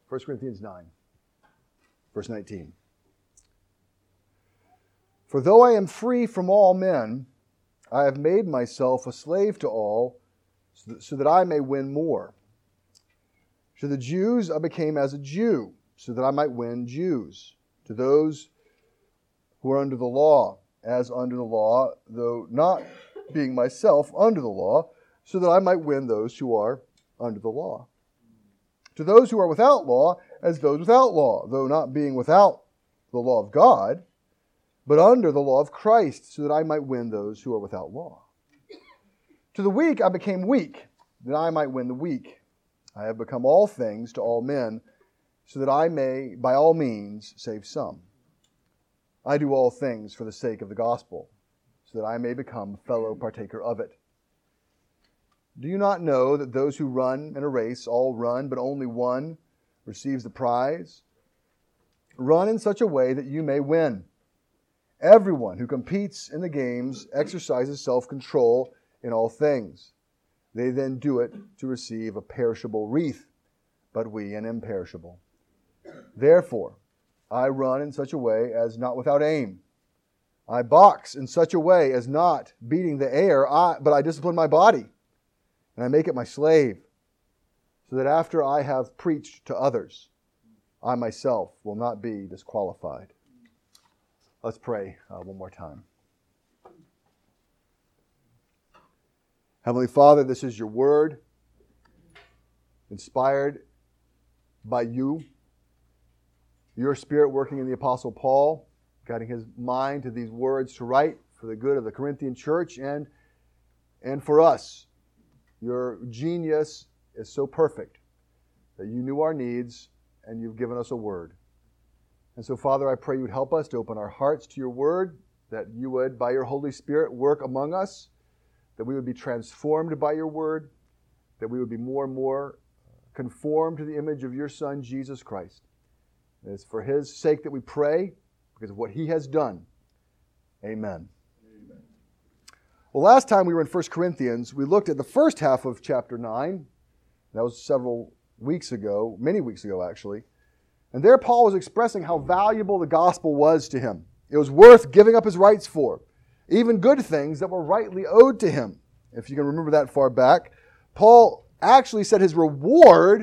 1 Corinthians 9, verse 19. For though I am free from all men, I have made myself a slave to all, so that I may win more. To the Jews I became as a Jew, so that I might win Jews. To those who are under the law, as under the law, though not being myself under the law, so that I might win those who are under the law. To those who are without law, as those without law, though not being without the law of God, but under the law of Christ, so that I might win those who are without law. To the weak I became weak, that I might win the weak. I have become all things to all men, so that I may, by all means, save some. I do all things for the sake of the gospel, so that I may become a fellow partaker of it. Do you not know that those who run in a race all run, but only one receives the prize? Run in such a way that you may win. Everyone who competes in the games exercises self-control in all things. They then do it to receive a perishable wreath, but we an imperishable. Therefore, I run in such a way as not without aim. I box in such a way as not beating the air, but I discipline my body, and I make it my slave, so that after I have preached to others, I myself will not be disqualified. Let's pray one more time. Heavenly Father, this is your word, inspired by you, your Spirit working in the Apostle Paul, guiding his mind to these words to write for the good of the Corinthian church and for us. Your genius is so perfect that you knew our needs and you've given us a word. And so, Father, I pray you would help us to open our hearts to your word, that you would, by your Holy Spirit, work among us, that we would be transformed by your word, that we would be more and more conformed to the image of your Son, Jesus Christ. And it's for his sake that we pray, because of what he has done. Amen. Amen. Well, last time we were in 1 Corinthians, we looked at the first half of chapter 9. That was several weeks ago, many weeks ago actually. And there Paul was expressing how valuable the gospel was to him. It was worth giving up his rights for, even good things that were rightly owed to him. If you can remember that far back, Paul actually said his reward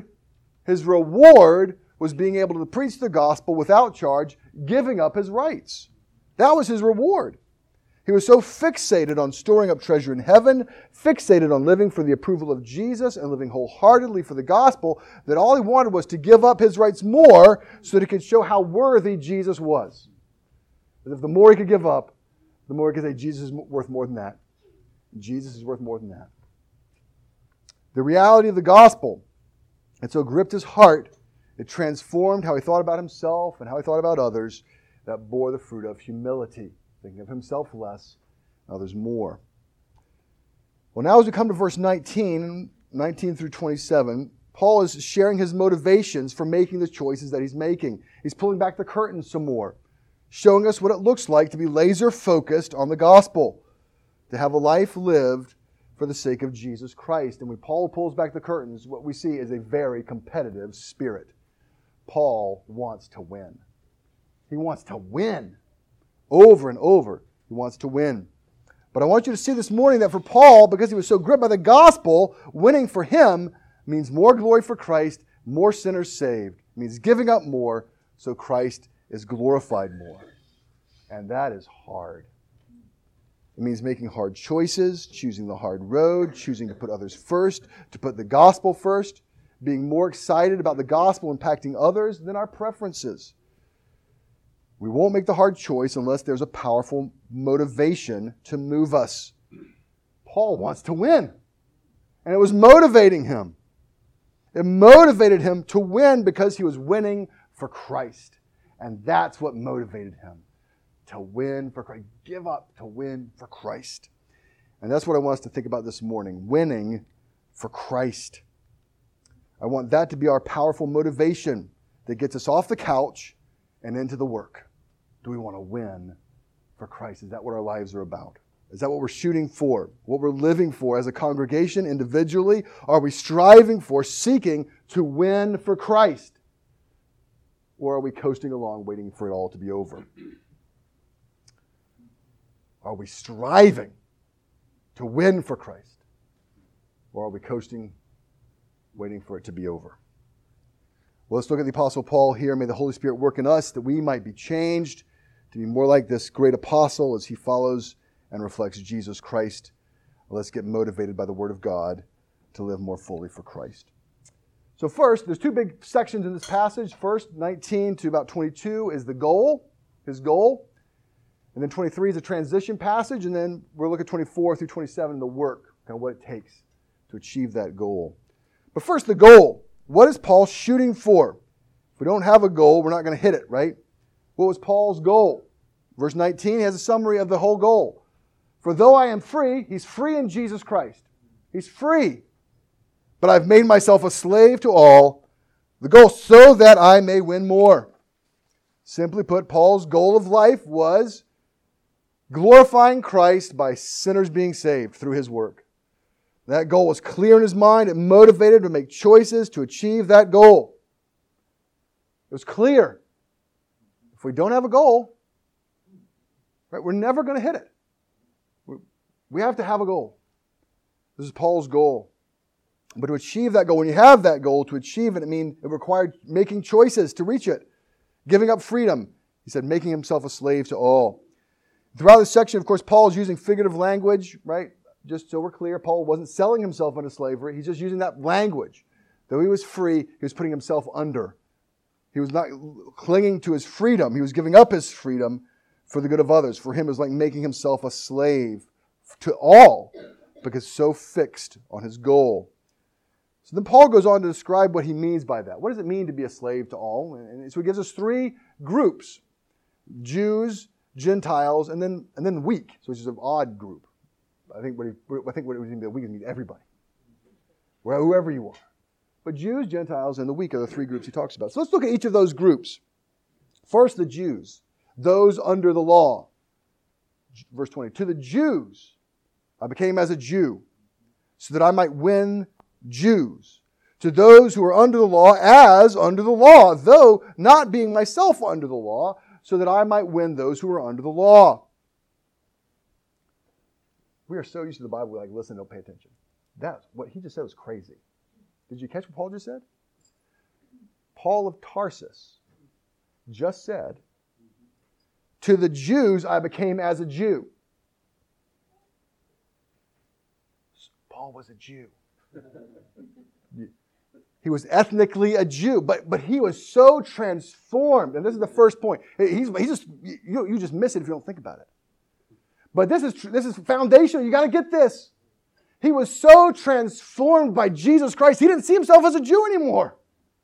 was being able to preach the gospel without charge, giving up his rights. That was his reward. He was so fixated on storing up treasure in heaven, fixated on living for the approval of Jesus and living wholeheartedly for the gospel, that all he wanted was to give up his rights more so that he could show how worthy Jesus was. But if the more he could give up, the more he could say, Jesus is worth more than that. Jesus is worth more than that. The reality of the gospel, it so gripped his heart, it transformed how he thought about himself and how he thought about others, that bore the fruit of humility, thinking of himself less, others more. Well, now as we come to verse 19 through 27, Paul is sharing his motivations for making the choices that he's making. He's pulling back the curtain some more, showing us what it looks like to be laser focused on the gospel, to have a life lived for the sake of Jesus Christ. And when Paul pulls back the curtains, what we see is a very competitive spirit. Paul wants to win. He wants to win. Over and over, he wants to win. But I want you to see this morning that for Paul, because he was so gripped by the gospel, winning for him means more glory for Christ, more sinners saved. It means giving up more so Christ is glorified more. And that is hard. It means making hard choices, choosing the hard road, choosing to put others first, to put the gospel first, being more excited about the gospel impacting others than our preferences. We won't make the hard choice unless there's a powerful motivation to move us. Paul wants to win. And it was motivating him. It motivated him to win because he was winning for Christ. And that's what motivated him. To win for Christ. Give up to win for Christ. And that's what I want us to think about this morning. Winning for Christ. I want that to be our powerful motivation that gets us off the couch and into the work. Do we want to win for Christ? Is that what our lives are about? Is that what we're shooting for? What we're living for as a congregation, individually? Are we striving for, seeking to win for Christ? Or are we coasting along waiting for it all to be over? Are we striving to win for Christ? Or are we coasting, waiting for it to be over? Well, let's look at the Apostle Paul here. May the Holy Spirit work in us that we might be changed to be more like this great apostle as he follows and reflects Jesus Christ. Let's get motivated by the Word of God to live more fully for Christ. So first, there's two big sections in this passage. First, 19 to about 22 is the goal, his goal. And then 23 is a transition passage. And then we'll look at 24 through 27, the work, kind of what it takes to achieve that goal. But first, the goal. What is Paul shooting for? If we don't have a goal, we're not going to hit it, right? What was Paul's goal? Verse 19 he has a summary of the whole goal. For though I am free, he's free in Jesus Christ. He's free. But I've made myself a slave to all. The goal so that I may win more. Simply put, Paul's goal of life was glorifying Christ by sinners being saved through his work. That goal was clear in his mind. It motivated him to make choices to achieve that goal. It was clear. If we don't have a goal, right, we're never going to hit it. We have to have a goal. This is Paul's goal. But to achieve that goal, when you have that goal, to achieve it, it required making choices to reach it. Giving up freedom. He said, making himself a slave to all. Throughout this section, of course, Paul is using figurative language, right? Just so we're clear, Paul wasn't selling himself into slavery. He's just using that language. Though he was free, he was putting himself under. He was not clinging to his freedom. He was giving up his freedom for the good of others. For him, it was like making himself a slave to all because so fixed on his goal. So then Paul goes on to describe what he means by that. What does it mean to be a slave to all? And so he gives us three groups. Jews, Gentiles, and then weak, so which is an odd group. I think what it would mean by weak means everybody. Whoever you are. But Jews, Gentiles, and the weak are the three groups he talks about. So let's look at each of those groups. First, the Jews, those under the law. Verse 20, to the Jews, I became as a Jew, so that I might win Jews. To those who are under the law, as under the law, though not being myself under the law, so that I might win those who are under the law. We are so used to the Bible, we're like, listen, don't pay attention. That's what he just said was crazy. Did you catch what Paul just said? Paul of Tarsus just said, to the Jews I became as a Jew. Paul was a Jew. He was ethnically a Jew, but he was so transformed. And this is the first point. He's just you just miss it if you don't think about it. But this is foundational. You got to get this. He was so transformed by Jesus Christ, he didn't see himself as a Jew anymore.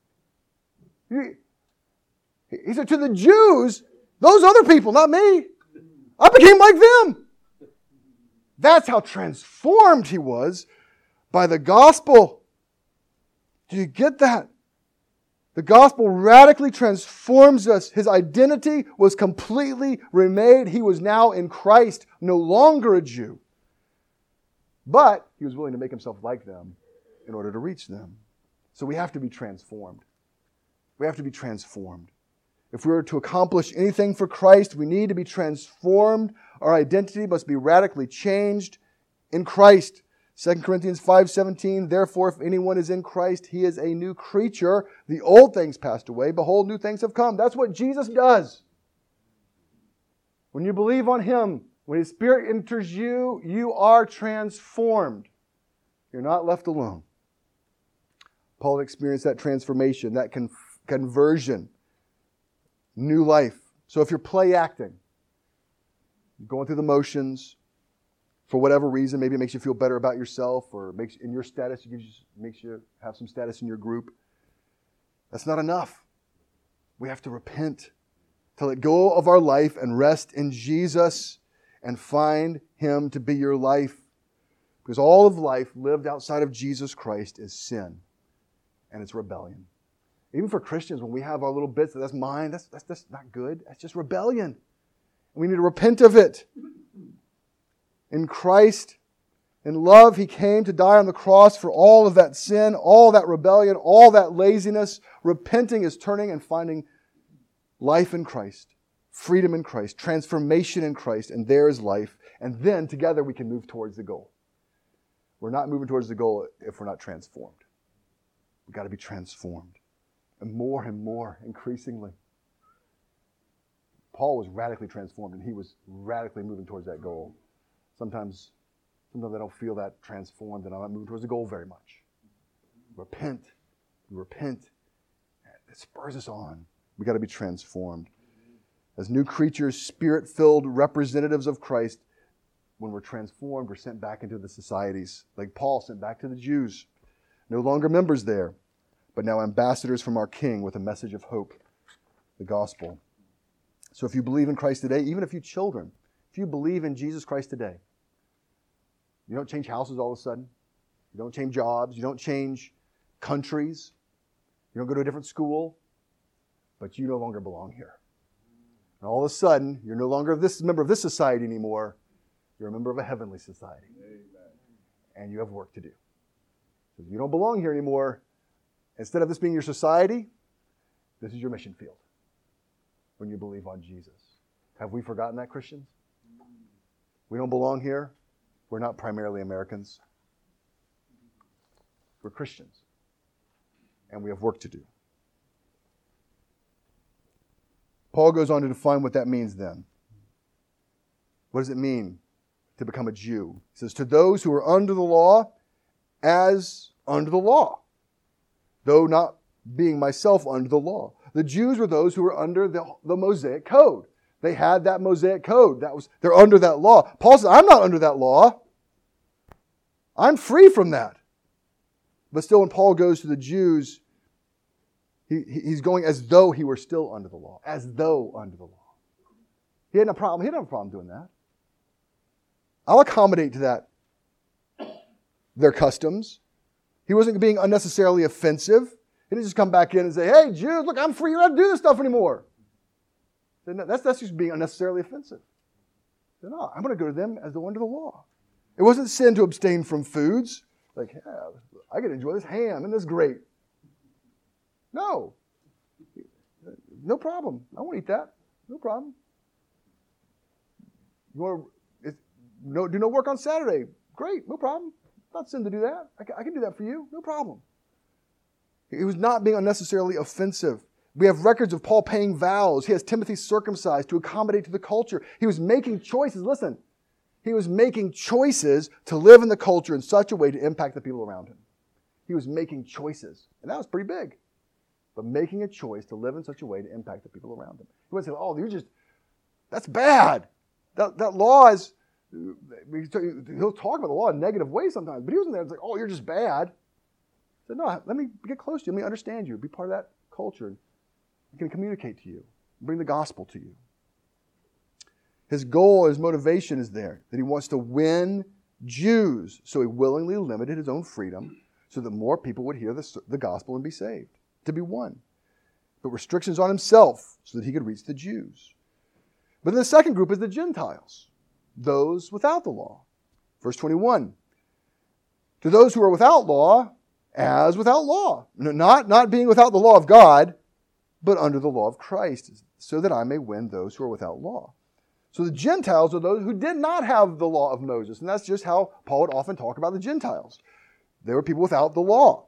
He said, to the Jews, those other people, not me, I became like them. That's how transformed he was by the gospel. Do you get that? The gospel radically transforms us. His identity was completely remade. He was now in Christ, no longer a Jew. But he was willing to make himself like them in order to reach them. So we have to be transformed. We have to be transformed. If we are to accomplish anything for Christ, we need to be transformed. Our identity must be radically changed in Christ. 2 Corinthians 5:17, therefore, if anyone is in Christ, he is a new creature. The old things passed away. Behold, new things have come. That's what Jesus does. When you believe on him, when his Spirit enters you, you are transformed. You're not left alone. Paul experienced that transformation, that conversion, new life. So if you're play acting, going through the motions, for whatever reason, maybe it makes you feel better about yourself, or makes in your status, makes you have some status in your group. That's not enough. We have to repent, to let go of our life and rest in Jesus and find him to be your life. Because all of life lived outside of Jesus Christ is sin and it's rebellion. Even for Christians, when we have our little bits, that's mine, that's not good. That's just rebellion. We need to repent of it. In Christ, in love, he came to die on the cross for all of that sin, all that rebellion, all that laziness. Repenting is turning and finding life in Christ, freedom in Christ, transformation in Christ, and there is life. And then together we can move towards the goal. We're not moving towards the goal if we're not transformed. We've got to be transformed. And more, increasingly. Paul was radically transformed, and he was radically moving towards that goal. Sometimes I don't feel that transformed, and I'm not moving towards the goal very much. Repent. It spurs us on. We've got to be transformed. As new creatures, Spirit-filled representatives of Christ, when we're transformed, we're sent back into the societies, like Paul sent back to the Jews. No longer members there, but now ambassadors from our King with a message of hope, the gospel. So if you believe in Christ today, even if you children, if you believe in Jesus Christ today, you don't change houses all of a sudden. You don't change jobs. You don't change countries. You don't go to a different school. But you no longer belong here. And all of a sudden, you're no longer a member of this society anymore. You're a member of a heavenly society. Amen. And you have work to do. So if you don't belong here anymore, instead of this being your society, this is your mission field when you believe on Jesus. Have we forgotten that, Christians? We don't belong here. We're not primarily Americans. We're Christians. And we have work to do. Paul goes on to define what that means then. What does it mean to become a Jew? He says, to those who are under the law, as under the law, though not being myself under the law. The Jews were those who were under the Mosaic code. They had that Mosaic code. They're under that law. Paul says, I'm not under that law. I'm free from that. But still, when Paul goes to the Jews, he's going as though he were still under the law. As though under the law. He had no problem. He didn't have a problem doing that. I'll accommodate to that, their customs. He wasn't being unnecessarily offensive. He didn't just come back in and say, hey, Jews, look, I'm free. You don't have to do this stuff anymore. That's just being unnecessarily offensive. No, I'm going to go to them as though under the law. It wasn't sin to abstain from foods. Like, yeah, I get to enjoy this ham. Isn't this great? No. No problem. I won't eat that. No problem. You want to do no work on Saturday? Great. No problem. Not sin to do that. I can do that for you. No problem. He was not being unnecessarily offensive. We have records of Paul paying vows. He has Timothy circumcised to accommodate to the culture. He was making choices. Listen, he was making choices to live in the culture in such a way to impact the people around him. He was making choices. And that was pretty big. But making a choice to live in such a way to impact the people around him. He wouldn't say, that's bad. That law is, he'll talk about the law in negative ways sometimes, but he wasn't there. It's like, you're just bad. He said, no, let me get close to you. Let me understand you. Be part of that culture. I can communicate to you. Bring the gospel to you. His goal, his motivation is there, that he wants to win Jews. So he willingly limited his own freedom so that more people would hear the gospel and be saved, to be won. But restrictions on himself so that he could reach the Jews. But then the second group is the Gentiles, those without the law. Verse 21, to those who are without law, as without law. Not being without the law of God, but under the law of Christ, so that I may win those who are without law. So the Gentiles are those who did not have the law of Moses. And that's just how Paul would often talk about the Gentiles. They were people without the law.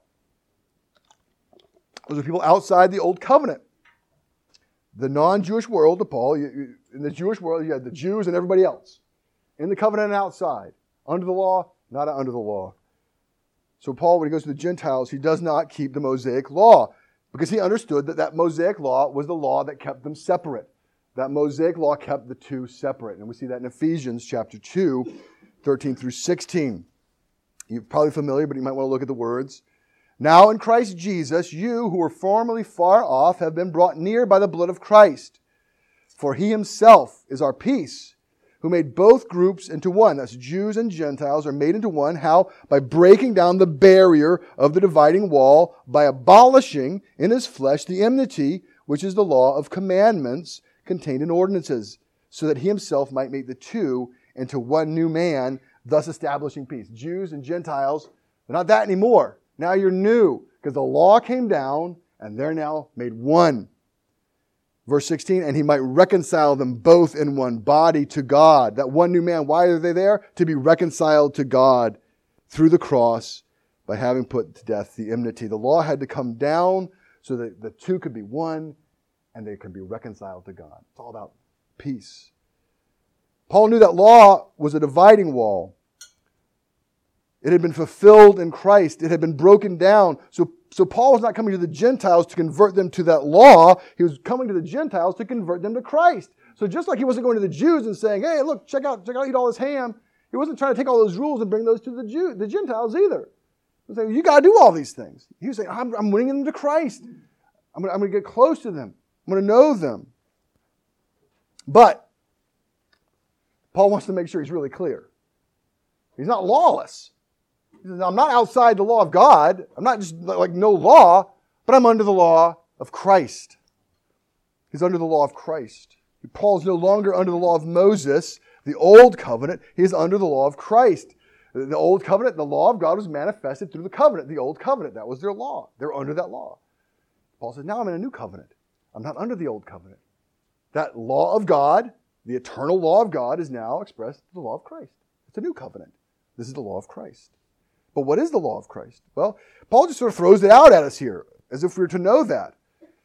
Those are people outside the old covenant. The non-Jewish world to Paul, in the Jewish world, you had the Jews and everybody else. In the covenant and outside. Under the law, not under the law. So Paul, when he goes to the Gentiles, he does not keep the Mosaic law because he understood that Mosaic law was the law that kept them separate. That Mosaic law kept the two separate. And we see that in Ephesians chapter 2, 13 through 16. You're probably familiar, but you might want to look at the words. Now in Christ Jesus, you who were formerly far off have been brought near by the blood of Christ. For he himself is our peace, who made both groups into one. That's Jews and Gentiles are made into one. How? By breaking down the barrier of the dividing wall, by abolishing in his flesh the enmity, which is the law of commandments contained in ordinances, so that he himself might make the two into one new man, thus establishing peace. Jews and Gentiles, they're not that anymore. Now you're new, because the law came down, and they're now made one. Verse 16, and he might reconcile them both in one body to God. That one new man, why are they there? To be reconciled to God through the cross by having put to death the enmity. The law had to come down so that the two could be one and they could be reconciled to God. It's all about peace. Paul knew that law was a dividing wall. It had been fulfilled in Christ. It had been broken down. So Paul was not coming to the Gentiles to convert them to that law. He was coming to the Gentiles to convert them to Christ. So just like he wasn't going to the Jews and saying, hey, look, check out, eat all this ham. He wasn't trying to take all those rules and bring those to the Gentiles either. He was saying, you got to do all these things. He was saying, I'm winning them to Christ. I'm going to get close to them. I'm going to know them. But Paul wants to make sure he's really clear. He's not lawless. He says, I'm not outside the law of God. I'm not just like no law, but I'm under the law of Christ. He's under the law of Christ. Paul is no longer under the law of Moses, the old covenant. He is under the law of Christ. The old covenant, the law of God was manifested through the covenant, the old covenant. That was their law. They're under that law. Paul says, now I'm in a new covenant. I'm not under the old covenant. That law of God, the eternal law of God, is now expressed in the law of Christ. It's a new covenant. This is the law of Christ. But what is the law of Christ? Well, Paul just sort of throws it out at us here, as if we were to know that.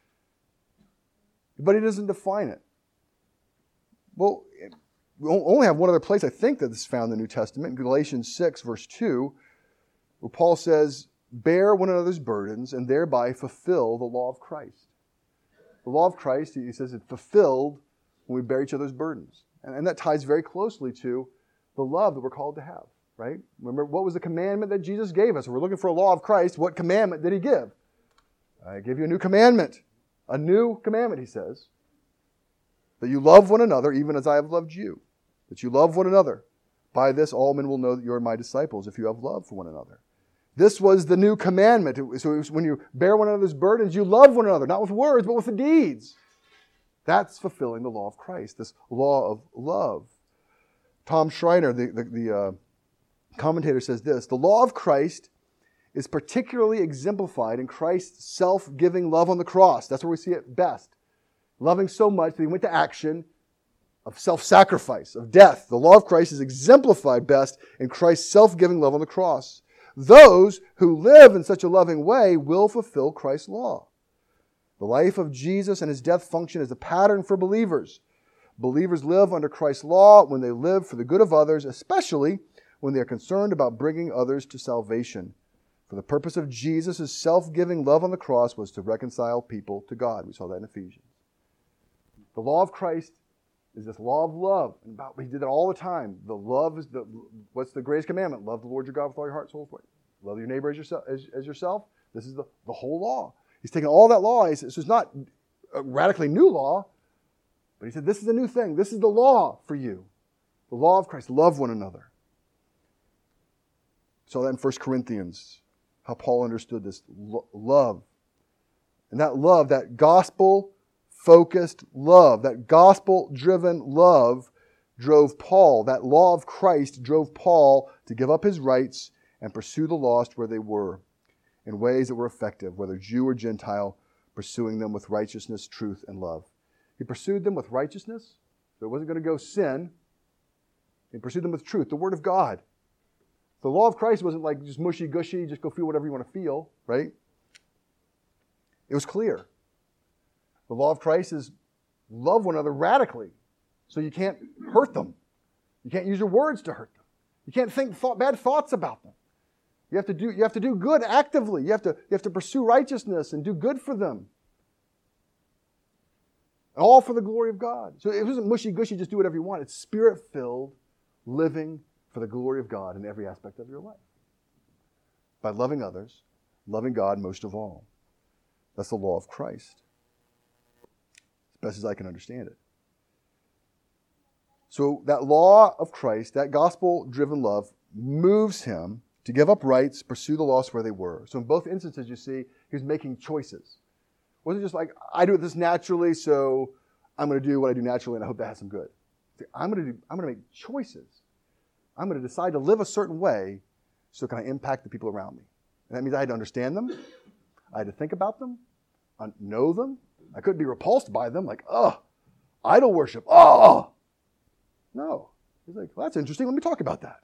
But he doesn't define it. Well, we only have one other place, I think, that this is found in the New Testament, in Galatians 6, verse 2, where Paul says, bear one another's burdens and thereby fulfill the law of Christ. The law of Christ, he says, is fulfilled when we bear each other's burdens. And that ties very closely to the love that we're called to have. Right? Remember, what was the commandment that Jesus gave us? We're looking for a law of Christ. What commandment did he give? I give you a new commandment. A new commandment, he says. That you love one another even as I have loved you. That you love one another. By this all men will know that you are my disciples if you have love for one another. This was the new commandment. So it was when you bear one another's burdens, you love one another. Not with words, but with the deeds. That's fulfilling the law of Christ. This law of love. Tom Schreiner, the commentator, says this: the law of Christ is particularly exemplified in Christ's self-giving love on the cross. That's where we see it best. Loving so much that he went to action of self-sacrifice, of death. The law of Christ is exemplified best in Christ's self-giving love on the cross. Those who live in such a loving way will fulfill Christ's law. The life of Jesus and his death function as a pattern for believers. Believers live under Christ's law when they live for the good of others, especially when they are concerned about bringing others to salvation. For the purpose of Jesus' self-giving love on the cross was to reconcile people to God. We saw that in Ephesians. The law of Christ is this law of love. He did it all the time. The love is what's the greatest commandment? Love the Lord your God with all your heart, soul, and mind. Love your neighbor as yourself. This is the whole law. He's taken all that law. So it's not a radically new law, but he said, this is a new thing. This is the law for you. The law of Christ. Love one another. So that in 1 Corinthians, how Paul understood this love. And that love, that gospel-focused love, that gospel-driven love drove Paul, that law of Christ drove Paul to give up his rights and pursue the lost where they were in ways that were effective, whether Jew or Gentile, pursuing them with righteousness, truth, and love. He pursued them with righteousness, so it wasn't going to go sin. He pursued them with truth, the Word of God. The law of Christ wasn't like just mushy-gushy, just go feel whatever you want to feel, right? It was clear. The law of Christ is love one another radically, so you can't hurt them. You can't use your words to hurt them. You can't think bad thoughts about them. You have to do good actively. You have to pursue righteousness and do good for them. All for the glory of God. So it wasn't mushy-gushy, just do whatever you want. It's spirit-filled, living for the glory of God in every aspect of your life. By loving others, loving God most of all. That's the law of Christ. As best as I can understand it. So that law of Christ, that gospel-driven love, moves him to give up rights, pursue the lost where they were. So in both instances, you see, he was making choices. It wasn't just like, I do this naturally, so I'm going to do what I do naturally, and I hope that has some good. I'm going to make choices. I'm going to decide to live a certain way, so can I impact the people around me? And that means I had to understand them. I had to think about them, know them, I couldn't be repulsed by them, like, idol worship. Oh. No. He's like, well, that's interesting. Let me talk about that.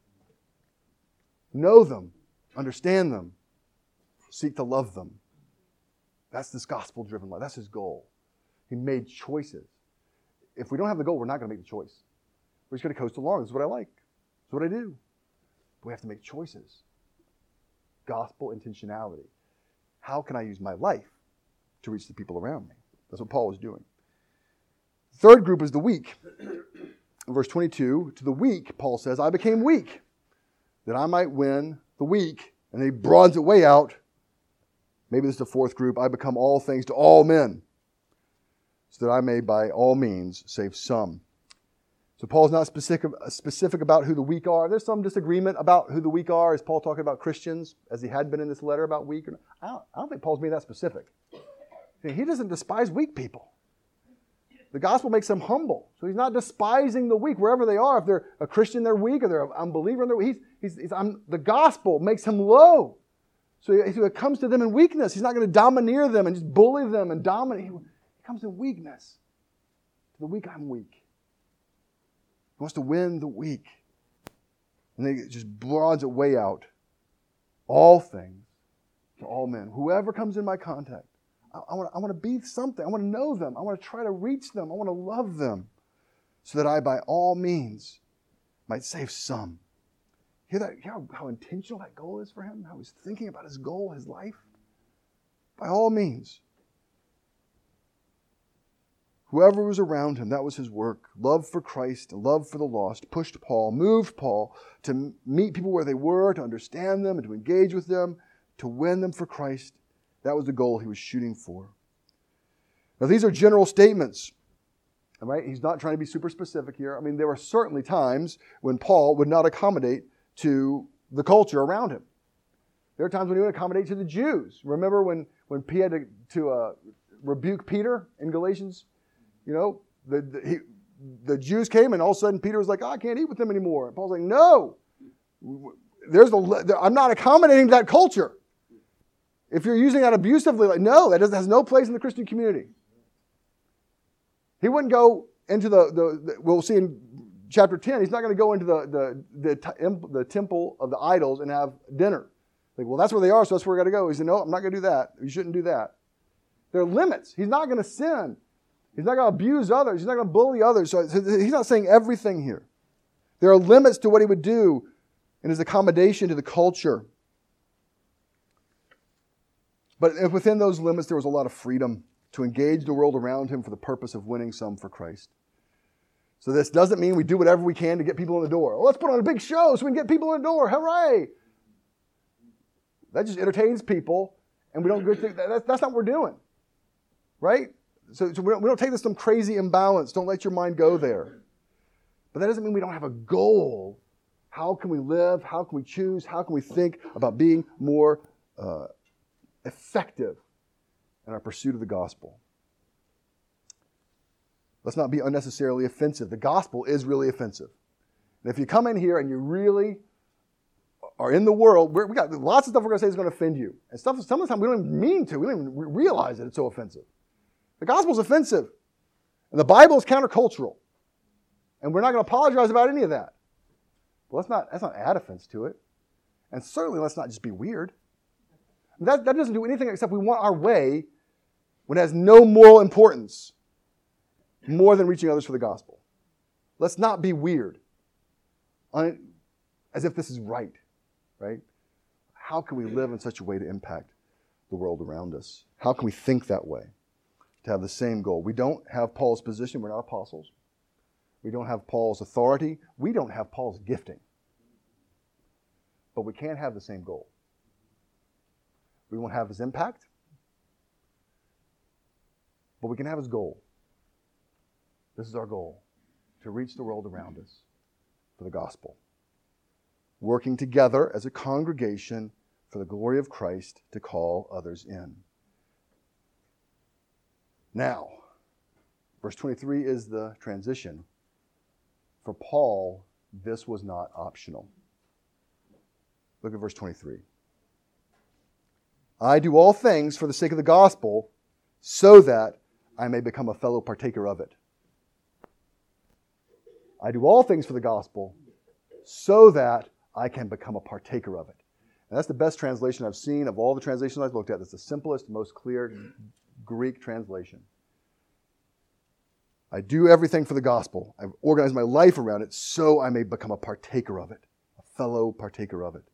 Know them. Understand them. Seek to love them. That's this gospel-driven life. That's his goal. He made choices. If we don't have the goal, we're not going to make the choice. We're just going to coast along. This is what I like. This is what I do. But we have to make choices. Gospel intentionality. How can I use my life to reach the people around me? That's what Paul is doing. The third group is the weak. In verse 22, to the weak, Paul says, I became weak, that I might win the weak. And then he broadens it way out. Maybe this is the fourth group. I become all things to all men, so that I may by all means save some. So Paul's not specific about who the weak are. There's some disagreement about who the weak are. Is Paul talking about Christians, as he had been in this letter about weak? I don't think Paul's being that specific. He doesn't despise weak people. The gospel makes them humble. So he's not despising the weak wherever they are. If they're a Christian, they're weak. Or they're an unbeliever, they're weak. The gospel makes him low. So it comes to them in weakness. He's not going to domineer them and just bully them and dominate. He comes in weakness. To the weak, I'm weak. He wants to win the weak. And then he just broadens it way out. All things to all men. Whoever comes in my contact. I want to be something. I want to know them. I want to try to reach them. I want to love them. So that I, by all means, might save some. Hear how intentional that goal is for him? How he's thinking about his goal, his life? By all means. Whoever was around him, that was his work. Love for Christ, love for the lost, pushed Paul, moved Paul to meet people where they were, to understand them and to engage with them, to win them for Christ. That was the goal he was shooting for. Now these are general statements. All right? He's not trying to be super specific here. I mean, there were certainly times when Paul would not accommodate to the culture around him. There are times when he would accommodate to the Jews. Remember when he had to rebuke Peter in Galatians? You know, the Jews came and all of a sudden Peter was like, I can't eat with them anymore. And Paul's like, no, I'm not accommodating to that culture. If you're using that abusively, like, no, that has no place in the Christian community. He wouldn't go into we'll see in chapter 10, he's not going to go into the temple of the idols and have dinner. Like, well, that's where they are, so that's where we're going to go. He said, no, I'm not going to do that. You shouldn't do that. There are limits. He's not going to sin. He's not going to abuse others. He's not going to bully others. So he's not saying everything here. There are limits to what he would do in his accommodation to the culture. But within those limits, there was a lot of freedom to engage the world around him for the purpose of winning some for Christ. So this doesn't mean we do whatever we can to get people in the door. Well, let's put on a big show so we can get people in the door. Hooray! That just entertains people, and we don't go through, that's not what we're doing. Right? So we don't take this some crazy imbalance. Don't let your mind go there. But that doesn't mean we don't have a goal. How can we live? How can we choose? How can we think about being more effective in our pursuit of the gospel? Let's not be unnecessarily offensive. The gospel is really offensive. And if you come in here and you really are in the world, we got lots of stuff we're going to say is going to offend you. And stuff some of the time we don't even mean to. We don't even realize that it's so offensive. The gospel is offensive. And the Bible is countercultural. And we're not going to apologize about any of that. Well, that's not add offense to it. And certainly let's not just be weird. That doesn't do anything except we want our way when it has no moral importance more than reaching others for the gospel. Let's not be weird. As if this is right? How can we live in such a way to impact the world around us? How can we think that way? To have the same goal. We don't have Paul's position. We're not apostles. We don't have Paul's authority. We don't have Paul's gifting. But we can have the same goal. We won't have his impact, but we can have his goal. This is our goal, to reach the world around us for the gospel. Working together as a congregation for the glory of Christ to call others in. Now, verse 23 is the transition. For Paul, this was not optional. Look at verse 23. I do all things for the sake of the gospel, so that I may become a fellow partaker of it. I do all things for the gospel so that I can become a partaker of it. And that's the best translation I've seen of all the translations I've looked at. That's the simplest, most clear Greek translation. I do everything for the gospel. I've organized my life around it so I may become a partaker of it, a fellow partaker of it.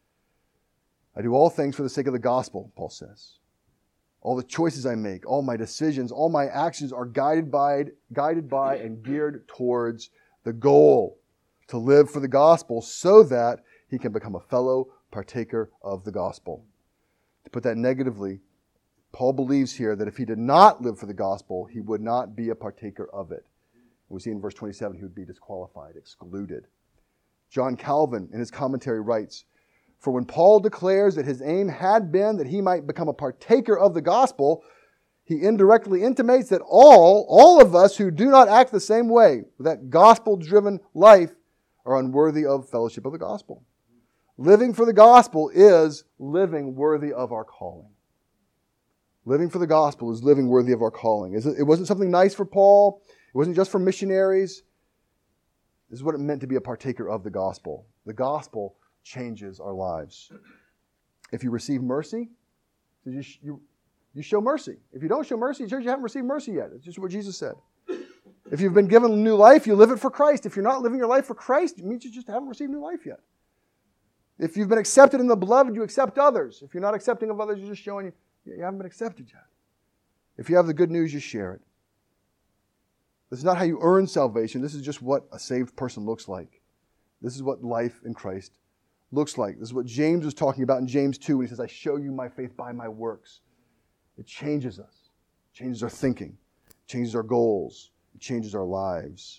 I do all things for the sake of the gospel, Paul says. All the choices I make, all my decisions, all my actions are guided by and geared towards the goal to live for the gospel so that he can become a fellow partaker of the gospel. To put that negatively, Paul believes here that if he did not live for the gospel, he would not be a partaker of it. We see in verse 27 he would be disqualified, excluded. John Calvin, in his commentary, writes, "For when Paul declares that his aim had been that he might become a partaker of the gospel, he indirectly intimates that all of us who do not act the same way, with that gospel-driven life, are unworthy of fellowship of the gospel." Living for the gospel is living worthy of our calling. Living for the gospel is living worthy of our calling. It wasn't something nice for Paul. It wasn't just for missionaries. This is what it meant to be a partaker of the gospel. The gospel changes our lives. If you receive mercy, you show mercy. If you don't show mercy, it shows you haven't received mercy yet. It's just what Jesus said. If you've been given a new life, you live it for Christ. If you're not living your life for Christ, it means you just haven't received new life yet. If you've been accepted in the beloved, you accept others. If you're not accepting of others, you're just showing you haven't been accepted yet. If you have the good news, you share it. This is not how you earn salvation. This is just what a saved person looks like. This is what life in Christ looks like. This is what James was talking about in James 2 when he says, "I show you my faith by my works." It changes us. It changes our thinking. It changes our goals. It changes our lives.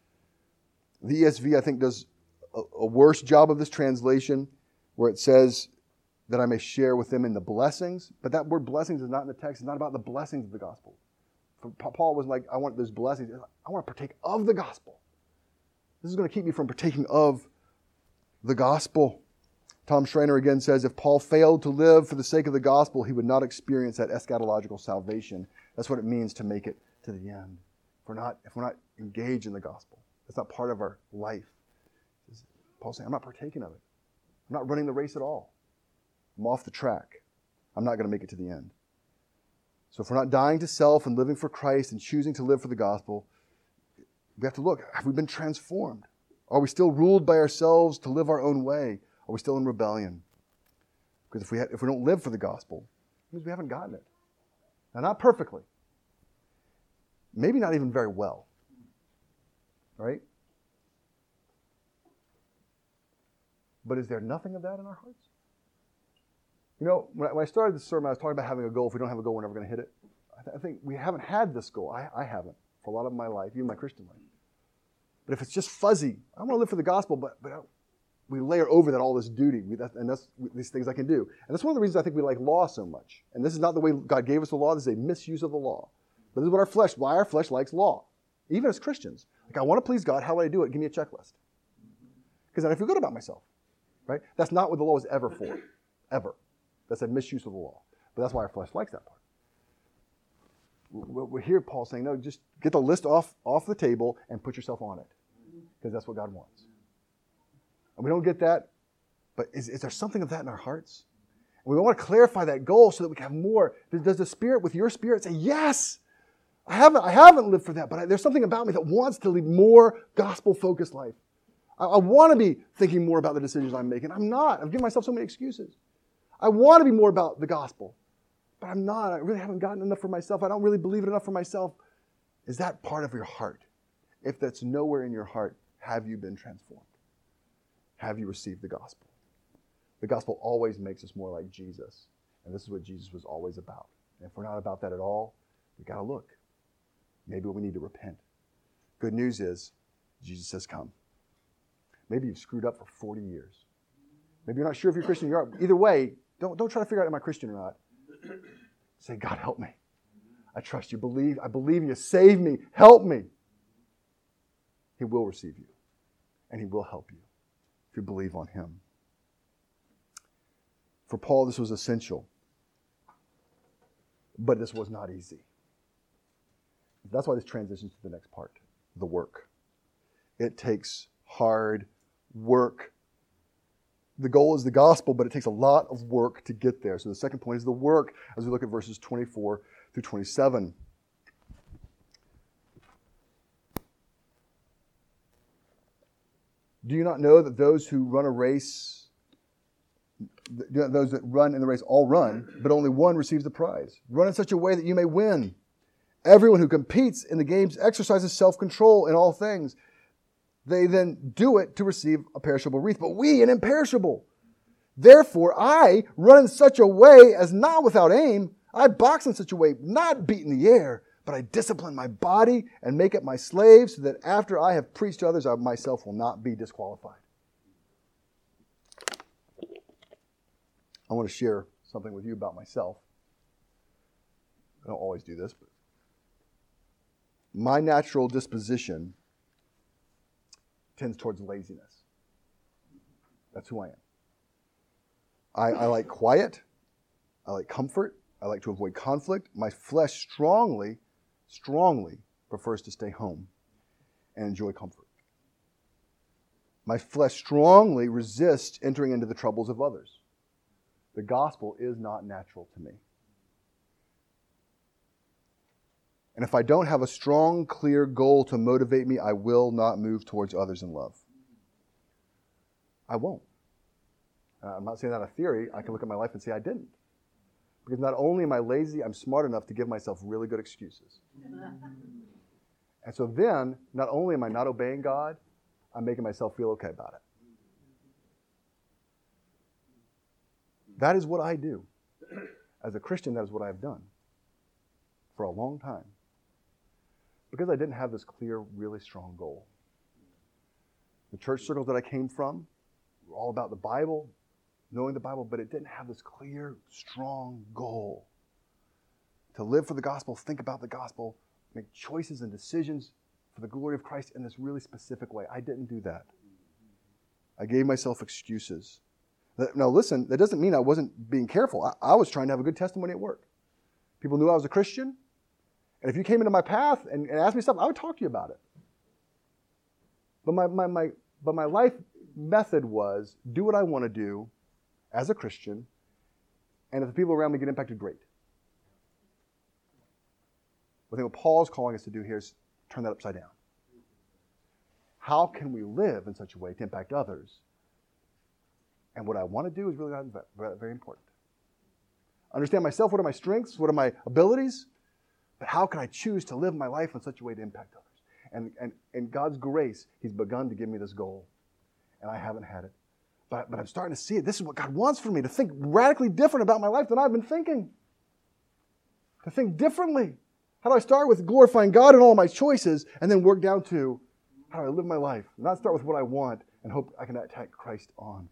The ESV, I think, does a worse job of this translation where it says that I may share with them in the blessings. But that word blessings is not in the text. It's not about the blessings of the gospel. Paul was like, I want those blessings. I want to partake of the gospel. This is going to keep me from partaking of the gospel. Tom Schreiner again says, if Paul failed to live for the sake of the gospel, he would not experience that eschatological salvation. That's what it means to make it to the end. If we're not engaged in the gospel, it's not part of our life. Paul's saying, I'm not partaking of it. I'm not running the race at all. I'm off the track. I'm not going to make it to the end. So if we're not dying to self and living for Christ and choosing to live for the gospel, we have to look, have we been transformed? Are we still ruled by ourselves to live our own way? Are we still in rebellion? Because if we don't live for the gospel, it means we haven't gotten it. Now, not perfectly. Maybe not even very well. Right? But is there nothing of that in our hearts? You know, when I started this sermon, I was talking about having a goal. If we don't have a goal, we're never going to hit it. I think we haven't had this goal. I haven't for a lot of my life, even my Christian life. But if it's just fuzzy, I want to live for the gospel, but we layer over that all this duty, and that's these things I can do. And that's one of the reasons I think we like law so much. And this is not the way God gave us the law. This is a misuse of the law. But this is why our flesh likes law, even as Christians. Like, I want to please God. How would I do it? Give me a checklist. Because then I feel good about myself. Right? That's not what the law is ever for. Ever. That's a misuse of the law. But that's why our flesh likes that part. We hear Paul saying, no, just get the list off the table and put yourself on it. Because that's what God wants. And we don't get that. But is there something of that in our hearts? And we want to clarify that goal so that we can have more. Does the Spirit, with your Spirit, say, yes, I haven't lived for that, but there's something about me that wants to lead more gospel-focused life. I want to be thinking more about the decisions I'm making. I'm not. I've given myself so many excuses. I want to be more about the gospel, but I'm not. I really haven't gotten enough for myself. I don't really believe it enough for myself. Is that part of your heart? If that's nowhere in your heart, have you been transformed? Have you received the gospel? The gospel always makes us more like Jesus, and this is what Jesus was always about. And if we're not about that at all, we've got to look. Maybe we need to repent. Good news is, Jesus has come. Maybe you've screwed up for 40 years. Maybe you're not sure if you're Christian. Either way, don't try to figure out am I Christian or not. Say, God, help me. I trust you. I believe in you. Save me. Help me. He will receive you. And he will help you if you believe on him. For Paul, this was essential. But this was not easy. That's why this transitions to the next part, the work. It takes hard work. The goal is the gospel, but it takes a lot of work to get there. So the second point is the work, as we look at verses 24 through 27. Do you not know that those who run a race, those that run in the race all run, but only one receives the prize? Run in such a way that you may win. Everyone who competes in the games exercises self-control in all things. They then do it to receive a perishable wreath, but we an imperishable. Therefore, I run in such a way as not without aim. I box in such a way, not beating the air, but I discipline my body and make it my slave so that after I have preached to others, I myself will not be disqualified. I want to share something with you about myself. I don't always do this, but my natural disposition tends towards laziness. That's who I am. I like quiet. I like comfort. I like to avoid conflict. My flesh strongly prefers to stay home and enjoy comfort. My flesh strongly resists entering into the troubles of others. The gospel is not natural to me. And if I don't have a strong, clear goal to motivate me, I will not move towards others in love. I won't. I'm not saying that a theory. I can look at my life and say I didn't. Because not only am I lazy, I'm smart enough to give myself really good excuses. And so then, not only am I not obeying God, I'm making myself feel okay about it. That is what I do. As a Christian, that is what I have done for a long time. Because I didn't have this clear, really strong goal. The church circles that I came from were all about the Bible, knowing the Bible, but it didn't have this clear, strong goal. To live for the gospel, think about the gospel, make choices and decisions for the glory of Christ in this really specific way. I didn't do that. I gave myself excuses. Now listen, that doesn't mean I wasn't being careful. I was trying to have a good testimony at work. People knew I was a Christian. And if you came into my path and asked me something, I would talk to you about it. But my life method was do what I want to do as a Christian, and if the people around me get impacted, great. I think what Paul's calling us to do here is turn that upside down. How can we live in such a way to impact others? And what I want to do is really not very important. Understand myself, what are my strengths, what are my abilities? But how can I choose to live my life in such a way to impact others? And in God's grace, He's begun to give me this goal. And I haven't had it. But I'm starting to see it. This is what God wants for me, to think radically different about my life than I've been thinking. To think differently. How do I start with glorifying God in all my choices and then work down to how do I live my life? Not start with what I want and hope I can attack Christ on.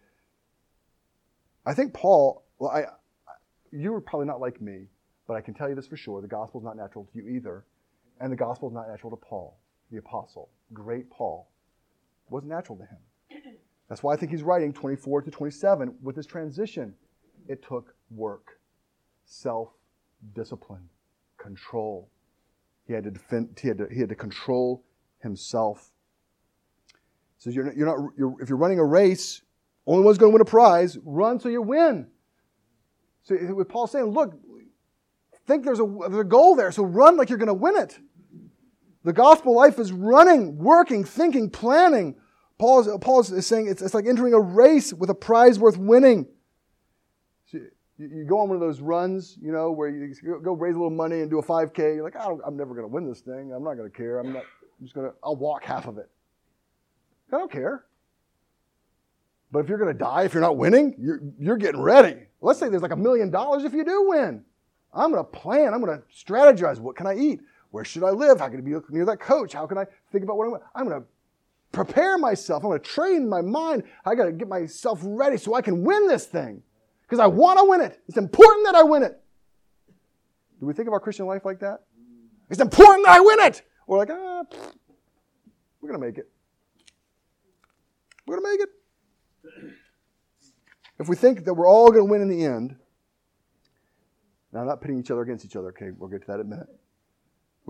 I think Paul, you were probably not like me, but I can tell you this for sure. The gospel is not natural to you either. And the gospel is not natural to Paul, the apostle. Great Paul. It wasn't natural to him. That's why I think he's writing 24 to 27 with this transition. It took work, self-discipline, control. He had to control himself. So if you're running a race, only one's going to win a prize. Run so you win. So with Paul saying, look, think there's a goal there, so run like you're going to win it. The gospel life is running, working, thinking, planning. Paul is saying it's like entering a race with a prize worth winning. So you go on one of those runs, where you go raise a little money and do a 5K. You're like, I'm never going to win this thing. I'm not going to care. I'll walk half of it. I don't care. But if you're going to die, if you're not winning, you're getting ready. Let's say there's like $1 million if you do win. I'm going to plan. I'm going to strategize. What can I eat? Where should I live? How can I be near that coach? How can I think about what I'm going to prepare myself. I'm going to train my mind. I got to get myself ready so I can win this thing. Because I want to win it. It's important that I win it. Do we think of our Christian life like that? It's important that I win it. Or like, we're going to make it. We're going to make it. If we think that we're all going to win in the end, Now, I'm not pitting each other against each other, okay? We'll get to that in a minute.